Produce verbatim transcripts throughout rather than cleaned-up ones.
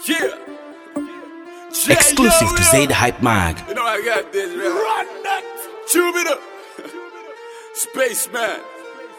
Yeah. Exclusive to Zaid Hype Mag. You know I got this, man. Run that. Tube it up. Spaceman.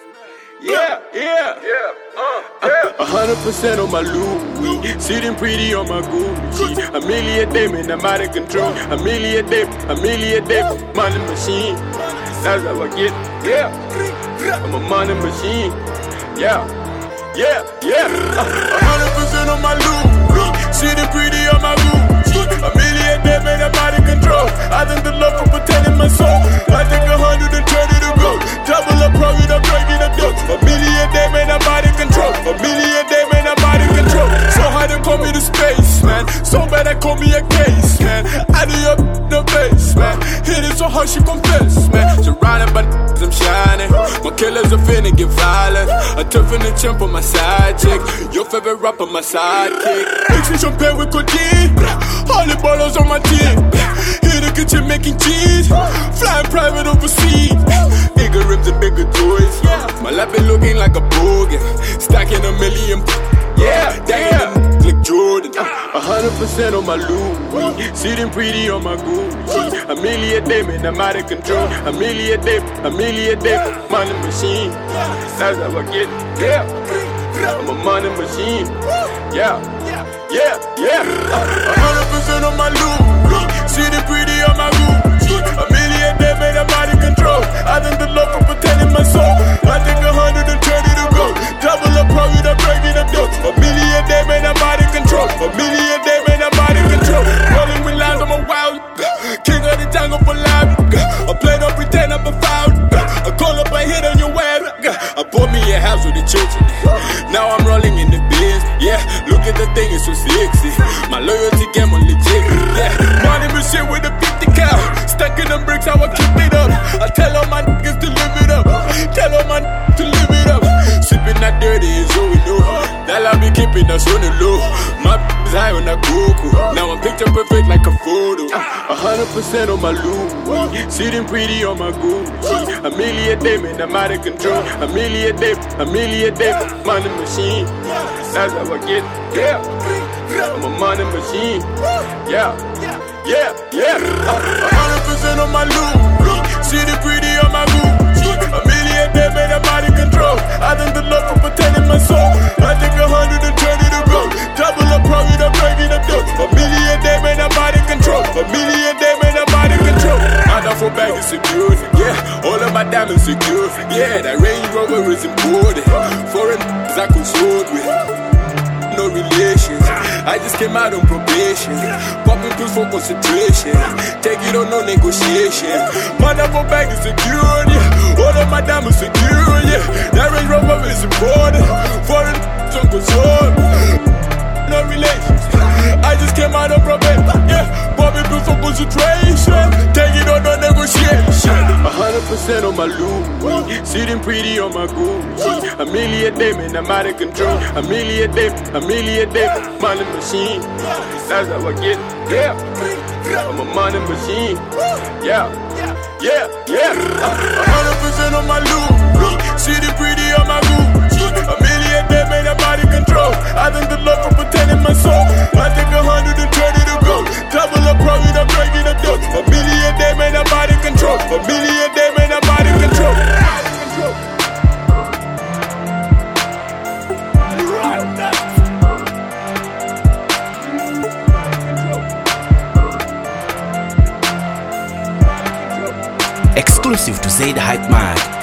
Yeah, yeah, yeah, uh, yeah. A hundred percent on my Louis, sitting pretty on my Gucci. A million a day, man, I'm out of control. A million a day, a million a day, money machine. That's how I get, yeah. I'm a money machine, yeah, yeah, yeah. A hundred percent on my Louis, sitting pretty on my Gucci. A million a day, man, I'm out of control. I thank the Lord for protecting my soul. I think a hundred and twenty to go. Double up, probably I'm breaking up dope. A million day, man, I'm out of control. A million day, man, I'm out of control. So hard they call me the space, man. So bad they call me a case, man. I do up the base, man. Hit it so hard she confess, man. Surrounded by I'm shining. My killers are finna get violent. I tough in the champ on my side chick. Your favorite rapper, my sidekick. Mixing champagne with codeine. All the ballers on my team. Hit the kitchen making cheese. Flying private overseas. Bigger rims and bigger toys. My life been looking like a bogan. Stacking a million. Yeah, damn, like Jordan. A hundred percent on my Louis, sitting pretty on my Gucci. A million a day, man, I'm out of control. A million a day, a million a day, money machine. That's how I get, yeah. I'm a money machine, yeah, yeah, yeah. A hundred percent on my Louis, sitting pretty on my Gucci. A million a day, man, I'm out of control. I thank the Lord for protecting my soul. I think a hundred and twenty to go. Double up, probably I'm breaking up dope. A million day, man, I'm out of control. A million day, man, I'm out of control. Rolling with lines, I'm a wild king of the jungle for life. I play no pretend I'm a foul. I call up a hit on your web. I bought me a house with the children. Now I'm rolling in the biz. Yeah, look at the thing, it's so sexy. My loyalty game on legit. Yeah, money machine with a fifty cal. Stacking them bricks, how I keep it up. I tell all my niggas to live it up. Tell all my niggas to live it up. Sipping that dirty is all we know. That I be keeping us on the low. My is high on that cocoa. Now I'm picture perfect like a photo. A hundred percent on my Louis, sitting pretty on my Gucci. A million a day, man, I'm out of control. A million a day, a million a day, money machine. That's how I get, yeah. I'm a money machine, yeah, yeah, yeah. A hundred percent on my Louis, sitting pretty on my Gucci. A million a day, man, I'm out of control. I thank the Lord for protecting my soul. I think a hundred and twenty to go. Double up, probably I'm breaking up dope. A million day, man, I'm out of control. A million day, man, I'm out of control. My duffel bag is secured, yeah. All of my diamonds secured, yeah. That Range Rover is imported. Foreign I consort with. No relations. I just came out on probation. Popping pills for concentration. Take it on no negotiation. My duffel bag is secured, yeah. All of my diamonds secured, yeah. That Range Rover is imported. Foreign on consort. No relations. I just came out on probation, yeah. Popping pills for concentration. Take it on no negotiation. A hundred percent on my Louis, sitting pretty on my Gucci. A million a day, man, I'm out of control. A million a day, a million a day, money machine. That's how I get, yeah. I'm a money machine, yeah, yeah, yeah. A hundred percent on my Louis, sitting pretty on my Gucci. A million a day, man, I'm out of control. I thank the Lord for protecting my soul. I think a hundred and twenty to go. Double up, probably I'm breaking up dope. A million a day, man, I'm out of control. A million a day, man, I'm out of control. Exclusive to Zaid Hype Mag.